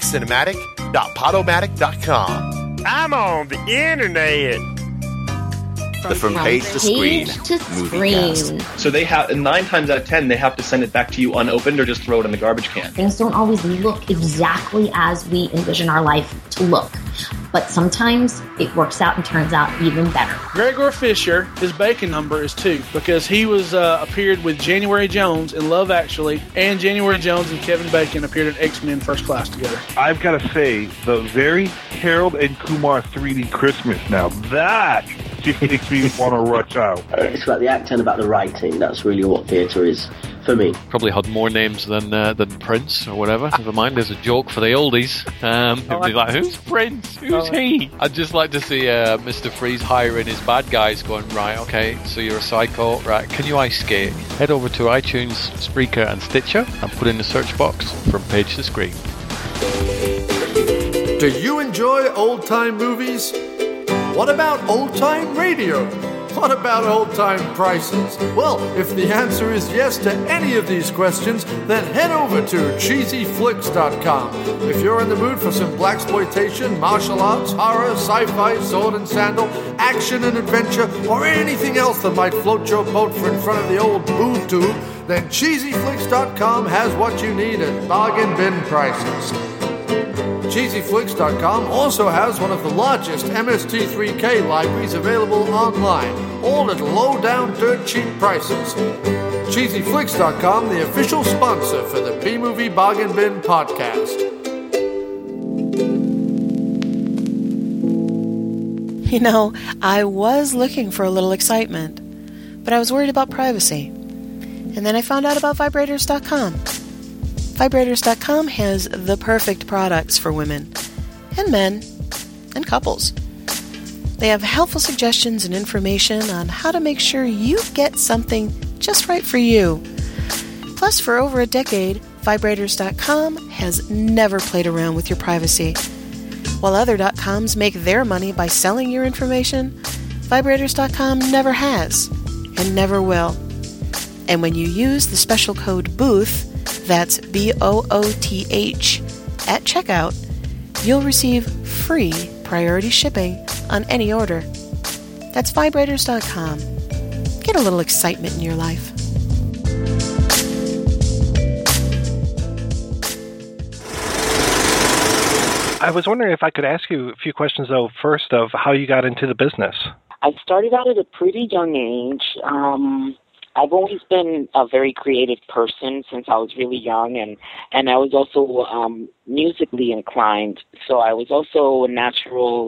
TraumaticCinematic.podomatic.com. I'm on the internet. The From Page to Screen movie cast. So they have 9 times out of 10 they have to send it back to you unopened or just throw it in the garbage can. Things don't always look exactly as we envision our life to look, but sometimes it works out and turns out even better. Gregor Fisher, his bacon number is 2 because he was appeared with January Jones in Love Actually, and January Jones and Kevin Bacon appeared in X-Men First Class together. I've got to say, the very Harold and Kumar 3D Christmas, now that just makes me want to rush out. It's about the acting, about the writing. That's really what theatre is for me. Probably had more names than Prince or whatever. Never mind, there's a joke for the oldies. It'd be like, who's Prince? Who's he? I'd just like to see Mr. Freeze hiring his bad guys going, right, okay, so you're a psycho, right, can you ice skate? Head over to iTunes, Spreaker and Stitcher and put in the search box From Page to Screen. Do you enjoy old-time movies? What about old-time radio? What about old-time prices? Well, if the answer is yes to any of these questions, then head over to CheesyFlix.com. If you're in the mood for some blaxploitation, martial arts, horror, sci-fi, sword and sandal, action and adventure, or anything else that might float your boat for in front of the old boob tube, then CheesyFlix.com has what you need at bargain bin prices. CheesyFlix.com also has one of the largest MST3K libraries available online, all at low down dirt cheap prices. CheesyFlix.com, the official sponsor for the B-Movie Bargain Bin podcast. You know, I was looking for a little excitement, but I was worried about privacy. And then I found out about Vibrators.com. Vibrators.com has the perfect products for women and men and couples. They have helpful suggestions and information on how to make sure you get something just right for you. Plus, for over a decade, Vibrators.com has never played around with your privacy. While other .coms make their money by selling your information, Vibrators.com never has and never will. And when you use the special code BOOTH, that's BOOTH, at checkout, you'll receive free priority shipping on any order. That's Vibrators.com. Get a little excitement in your life. I was wondering if I could ask you a few questions, though, first of how you got into the business. I started out at a pretty young age. I've always been a very creative person since I was really young, and I was also musically inclined. So I was also a natural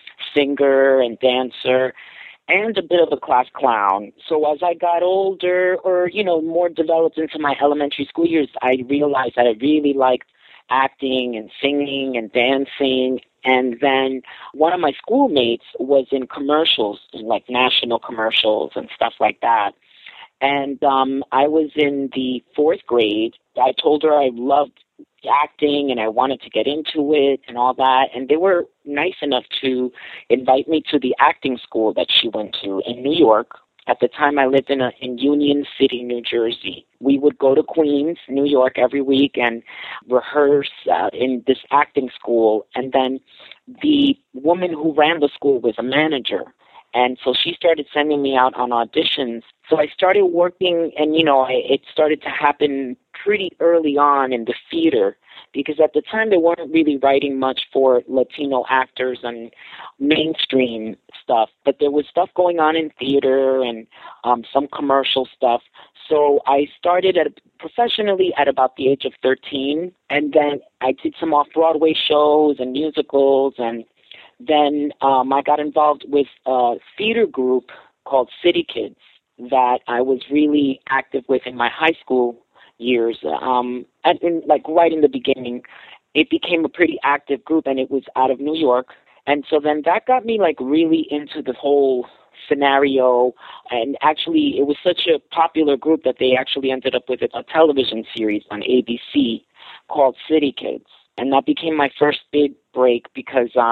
singer and dancer and a bit of a class clown. So as I got older or, more developed into my elementary school years, I realized that I really liked acting and singing and dancing. And then one of my schoolmates was in commercials, like national commercials and stuff like that. And I was in the 4th grade. I told her I loved acting and I wanted to get into it and all that. And they were nice enough to invite me to the acting school that she went to in New York. At the time, I lived in Union City, New Jersey. We would go to Queens, New York, every week and rehearse in this acting school. And then the woman who ran the school was a manager. And so she started sending me out on auditions. So I started working, and, it started to happen pretty early on in the theater, because at the time they weren't really writing much for Latino actors and mainstream stuff. But there was stuff going on in theater and some commercial stuff. So I started professionally at about the age of 13, and then I did some off-Broadway shows and musicals, and then I got involved with a theater group called City Kids that I was really active with in my high school years. And right in the beginning, it became a pretty active group, and it was out of New York. And so then that got me really into the whole scenario. And actually, it was such a popular group that they actually ended up with a television series on ABC called City Kids. And that became my first big break because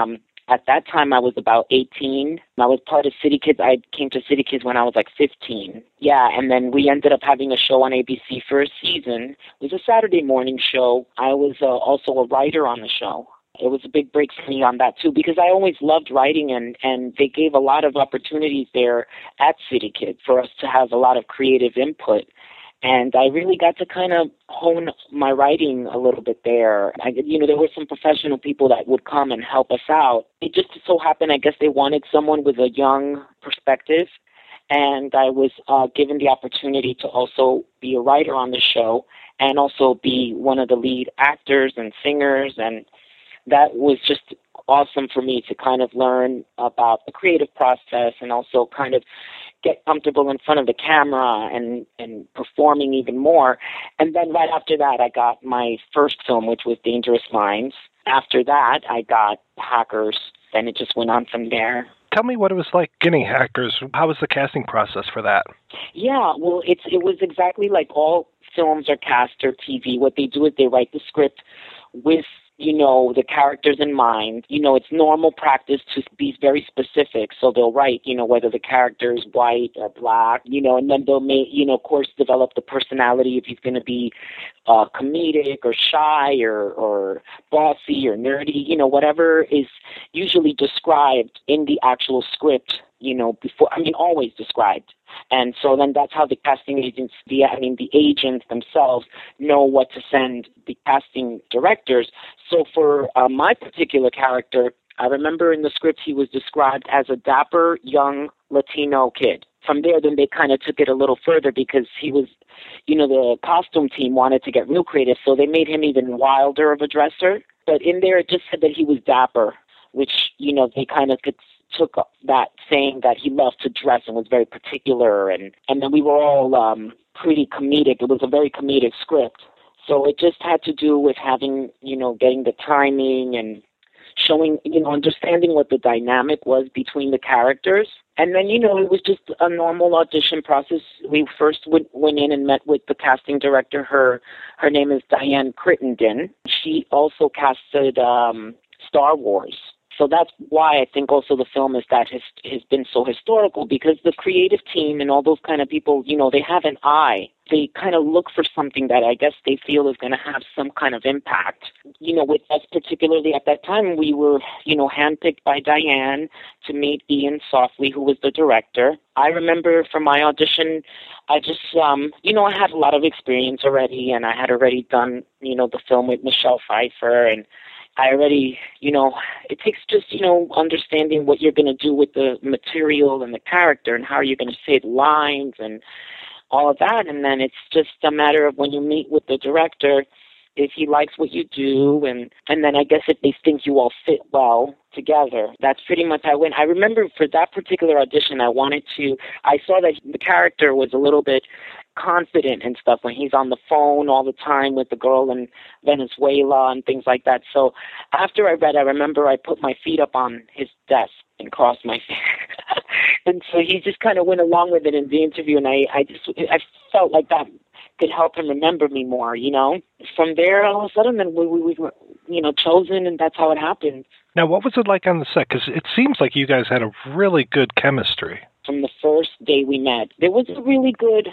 At that time, I was about 18. I was part of City Kids. I came to City Kids when I was like 15. Yeah, and then we ended up having a show on ABC for a season. It was a Saturday morning show. I was also a writer on the show. It was a big break for me on that, too, because I always loved writing, and they gave a lot of opportunities there at City Kids for us to have a lot of creative input. And I really got to kind of hone my writing a little bit there. There were some professional people that would come and help us out. It just so happened, I guess they wanted someone with a young perspective. And I was given the opportunity to also be a writer on the show and also be one of the lead actors and singers. And that was just awesome for me to kind of learn about the creative process and also kind of get comfortable in front of the camera and performing even more. And then right after that, I got my first film, which was Dangerous Minds. After that, I got Hackers, and it just went on from there. Tell me what it was like getting Hackers. How was the casting process for that? Yeah, well, it was exactly like all films or cast or TV. What they do is they write the script with the characters in mind. It's normal practice to be very specific. So they'll write, whether the character is white or black, and then they'll of course, develop the personality if he's going to be comedic or shy or bossy or nerdy, the is usually described in the actual script, always described. And so then that's how the casting agents, the agents themselves know what to send the casting directors. So for my particular character, I remember in the script he was described as a dapper young Latino kid. From there, then they kind of took it a little further because he was, the costume team wanted to get real creative, so they made him even wilder of a dresser. But in there, it just said that he was dapper, which, they kind of took that saying that he loved to dress and was very particular. And then we were all pretty comedic. It was a very comedic script. So it just had to do with having, getting the timing and showing, understanding what the dynamic was between the characters. And then, it was just a normal audition process. We first went in and met with the casting director. Her name is Diane Crittenden. She also casted Star Wars. So that's why I think also the film is that has been so historical, because the creative team and all those kind of people, they have an eye. They kind of look for something that I guess they feel is going to have some kind of impact. With us particularly at that time, we were, handpicked by Diane to meet Ian Softly, who was the director. I remember from my audition, I just, I had a lot of experience already, and I had already done, the film with Michelle Pfeiffer, and I already, it takes just, understanding what you're going to do with the material and the character and how you're going to say the lines and all of that. And then it's just a matter of when you meet with the director, if he likes what you do, and then I guess if they think you all fit well together. That's pretty much how I went. I remember for that particular audition, I saw that the character was a little bit confident and stuff when he's on the phone all the time with the girl in Venezuela and things like that. So after I read, I remember I put my feet up on his desk and crossed my feet. And so he just kind of went along with it in the interview, and I felt like that could help him remember me more, From there, all of a sudden, then we were, chosen, and that's how it happened. Now, what was it like on the set? Because it seems like you guys had a really good chemistry. From the first day we met, there was a really good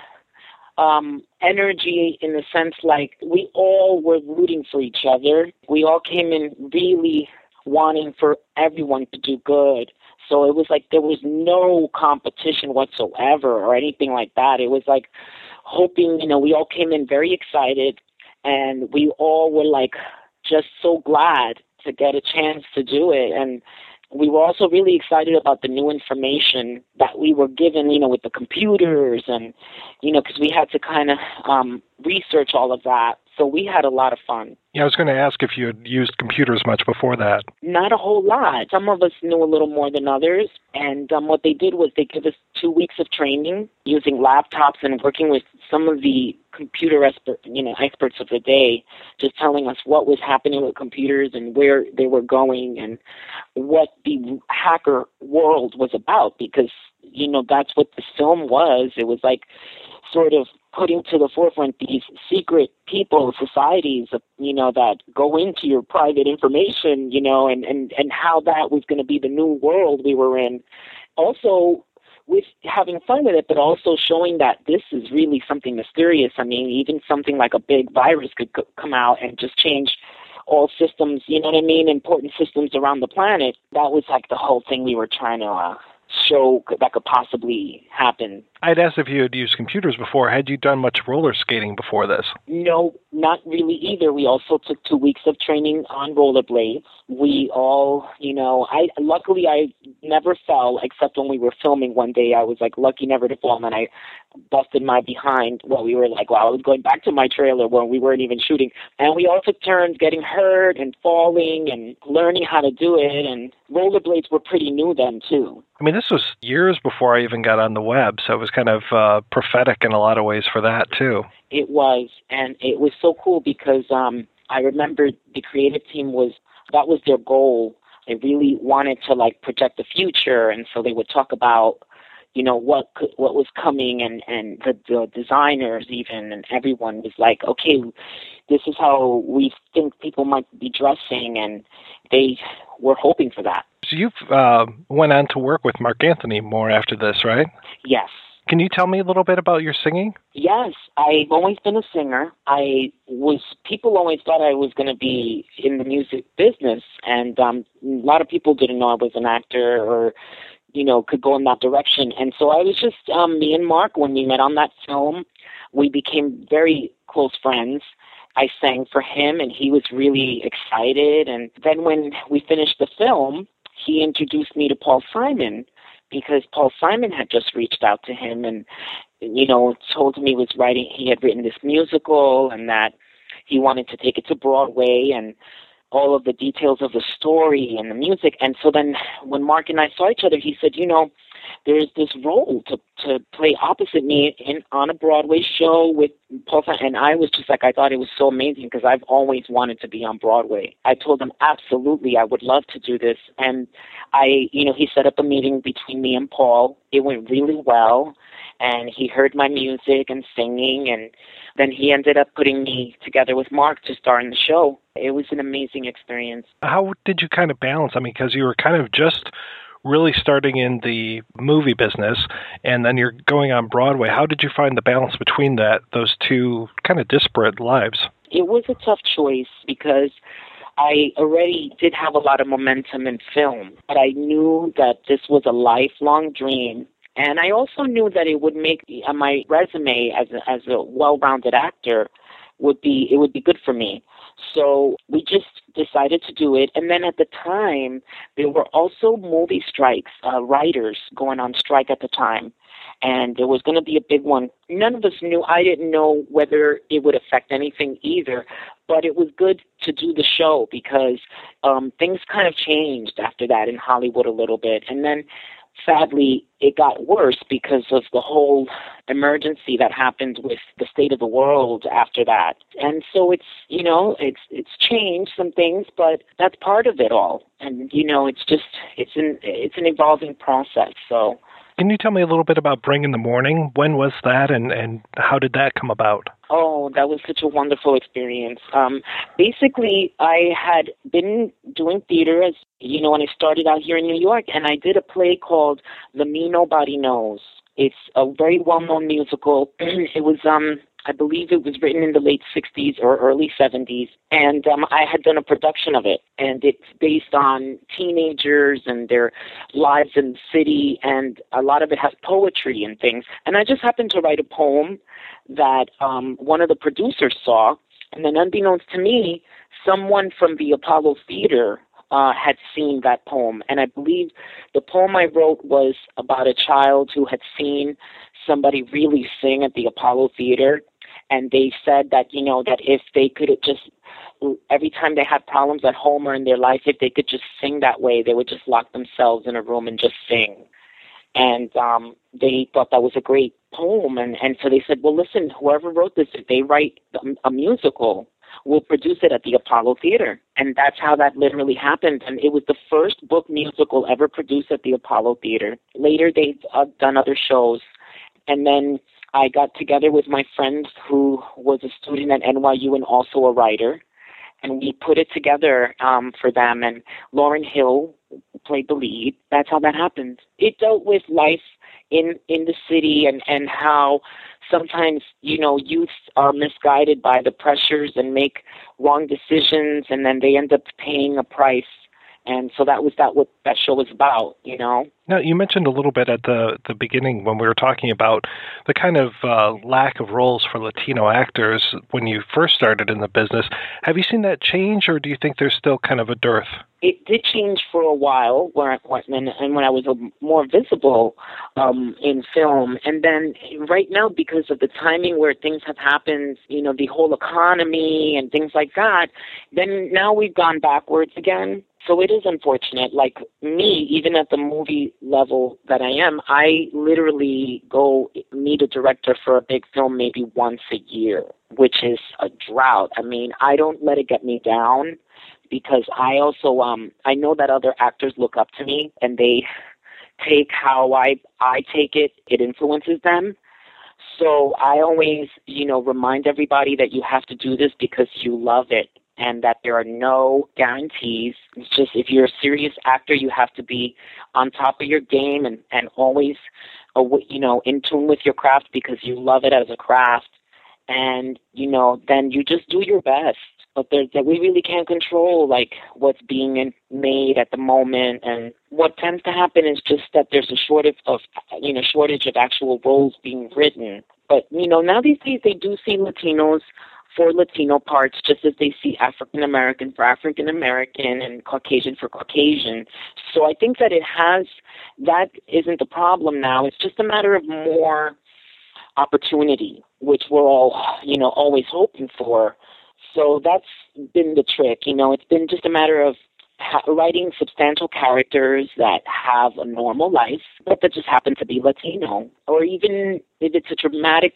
energy in the sense like we all were rooting for each other. We all came in really wanting for everyone to do good. So it was like there was no competition whatsoever or anything like that. It was like hoping, we all came in very excited, and we all were like just so glad to get a chance to do it. And we were also really excited about the new information that we were given, with the computers and, because we had to kind of research all of that. So we had a lot of fun. Yeah, I was going to ask if you had used computers much before that. Not a whole lot. Some of us knew a little more than others. And what they did was they gave us 2 weeks of training using laptops and working with some of the computer experts of the day, just telling us what was happening with computers and where they were going and what the hacker world was about, because, that's what this film was. It was like sort of putting to the forefront these secret people, societies, you know, that go into your private information, you know, and how that was going to be the new world we were in. Also, with having fun with it, but also showing that this is really something mysterious. I mean, even something like a big virus could come out and just change all systems, you know what I mean, important systems around the planet. That was like the whole thing we were trying to show that could possibly happen. I'd asked if you had used computers before. Had you done much roller skating before this? No, not really either. We also took 2 weeks of training on rollerblades. We all, you know, luckily I never fell except when we were filming one day. I was like lucky never to fall, and I busted my behind while we were like, I was going back to my trailer when we weren't even shooting. And we all took turns getting hurt and falling and learning how to do it. And rollerblades were pretty new then too. I mean, this was years before I even got on the web, so it was kind of prophetic in a lot of ways for that, too. It was, and it was so cool because I remember the creative team that was their goal. They really wanted to, like, project the future, and so they would talk about, you know, what was coming, and the designers even, and everyone was like, okay, this is how we think people might be dressing, and they were hoping for that. So you've went on to work with Mark Anthony more after this, right? Yes. Can you tell me a little bit about your singing? Yes, I've always been a singer. People always thought I was going to be in the music business, and a lot of people didn't know I was an actor or, you know, could go in that direction. And so I was just, me and Mark, when we met on that film, we became very close friends. I sang for him, and he was really excited. And then when we finished the film, he introduced me to Paul Simon, because Paul Simon had just reached out to him and, you know, told him he had written this musical and that he wanted to take it to Broadway and all of the details of the story and the music. And so then when Mark and I saw each other, he said, you know, there's this role to play opposite me on a Broadway show with Paul Simon. And I was just like, I thought it was so amazing because I've always wanted to be on Broadway. I told him, absolutely, I would love to do this. And he set up a meeting between me and Paul. It went really well. And he heard my music and singing. And then he ended up putting me together with Mark to star in the show. It was an amazing experience. How did you kind of balance? I mean, because you were kind of just really starting in the movie business, and then you're going on Broadway. How did you find the balance between those two kind of disparate lives? It was a tough choice because I already did have a lot of momentum in film, but I knew that this was a lifelong dream. And I also knew that it would make my resume as a well-rounded actor would be good for me. So we just decided to do it. And then at the time, there were also movie strikes, writers going on strike at the time. And there was going to be a big one. None of us knew. I didn't know whether it would affect anything either. But it was good to do the show because things kind of changed after that in Hollywood a little bit. And then sadly, it got worse because of the whole emergency that happened with the state of the world after that. And so it's changed some things, but that's part of it all. And, it's an evolving process. So, can you tell me a little bit about Bring in the Morning? When was that, and how did that come about? Oh, that was such a wonderful experience. Basically, I had been doing theater as, when I started out here in New York, and I did a play called The Me Nobody Knows. It's a very well-known musical. It was, I believe it was written in the late 60s or early 70s, and I had done a production of it, and it's based on teenagers and their lives in the city, and a lot of it has poetry and things. And I just happened to write a poem that one of the producers saw, and then unbeknownst to me, someone from the Apollo Theater had seen that poem. And I believe the poem I wrote was about a child who had seen somebody really sing at the Apollo Theater. And they said that, that if they could just, every time they had problems at home or in their life, if they could just sing that way, they would just lock themselves in a room and just sing. And they thought that was a great poem. And so they said, well, listen, whoever wrote this, if they write a musical, we'll produce it at the Apollo Theater. And that's how that literally happened. And it was the first book musical ever produced at the Apollo Theater. Later, they've done other shows. And then I got together with my friend who was a student at NYU and also a writer, and we put it together for them, and Lauryn Hill played the lead. That's how that happened. It dealt with life in the city and how sometimes, youth are misguided by the pressures and make wrong decisions, and then they end up paying a price. And so what that show was about, Now, you mentioned a little bit at the beginning when we were talking about the kind of lack of roles for Latino actors when you first started in the business. Have you seen that change, or do you think there's still kind of a dearth? It did change for a while when I was more visible in film. And then right now, because of the timing where things have happened, the whole economy and things like that, then now we've gone backwards again. So it is unfortunate. Like me, even at the movie level that I am, I literally go meet a director for a big film maybe once a year, which is a drought. I mean, I don't let it get me down because I also, I know that other actors look up to me and they take how I take it. It influences them. So I always, remind everybody that you have to do this because you love it. And that there are no guarantees. It's just if you're a serious actor, you have to be on top of your game and always, in tune with your craft because you love it as a craft. And, then you just do your best. But that we really can't control, like, what's being made at the moment. And what tends to happen is just that there's a shortage of actual roles being written. But, now these days they do see Latinos for Latino parts, just as they see African American for African American and Caucasian for Caucasian. So I think that that isn't the problem now. It's just a matter of more opportunity, which we're all, always hoping for. So that's been the trick. It's been just a matter of writing substantial characters that have a normal life, but that just happen to be Latino. Or even if it's a dramatic,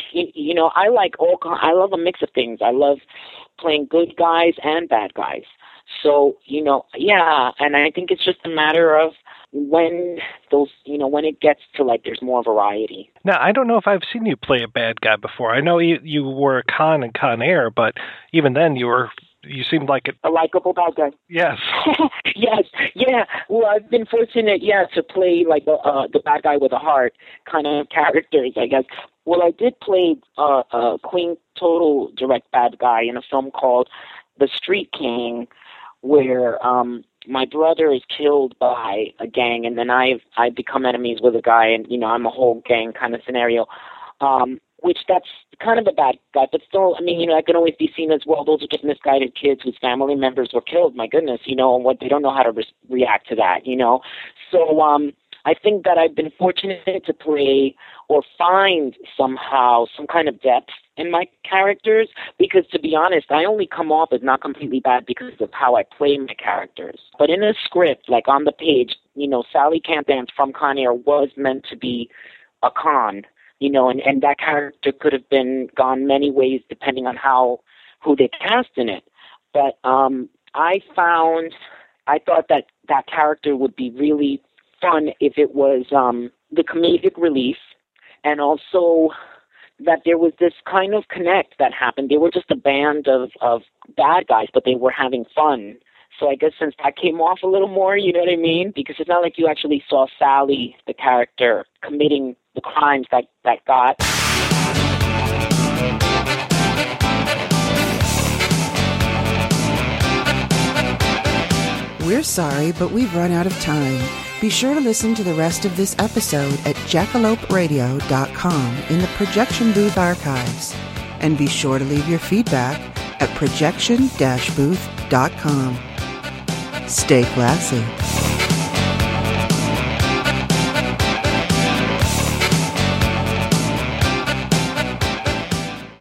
I love a mix of things. I love playing good guys and bad guys. So, and I think it's just a matter of when when it gets to like there's more variety. Now, I don't know if I've seen you play a bad guy before. I know you were a Con in Con Air, but even then you seemed like a likable bad guy. Yes. Yes. Yeah. Well, I've been fortunate, to play like the bad guy with a heart kind of characters, I guess. Well, I did play a Queen Total direct bad guy in a film called The Street King, where my brother is killed by a gang, and then I become enemies with a guy, and I'm a whole gang kind of scenario. Which that's kind of a bad guy, but still, I can always be seen as, well, those are just misguided kids whose family members were killed, my goodness, and what they don't know how to react to that, So I think that I've been fortunate to play or find somehow some kind of depth in my characters, because to be honest, I only come off as not completely bad because of how I play my characters. But in a script, like on the page, Sally Can't Dance from Con Air was meant to be a con. And that character could have been gone many ways depending on who they cast in it. But I thought that character would be really fun if it was the comedic relief, and also that there was this kind of connect that happened. They were just a band of bad guys, but they were having fun. So I guess since that came off a little more, you know what I mean? Because it's not like you actually saw Sally, the character, committing the crimes that got. We're sorry, but we've run out of time. Be sure to listen to the rest of this episode at jackaloperadio.com in the Projection Booth archives. And be sure to leave your feedback at projection-booth.com. Stay classy.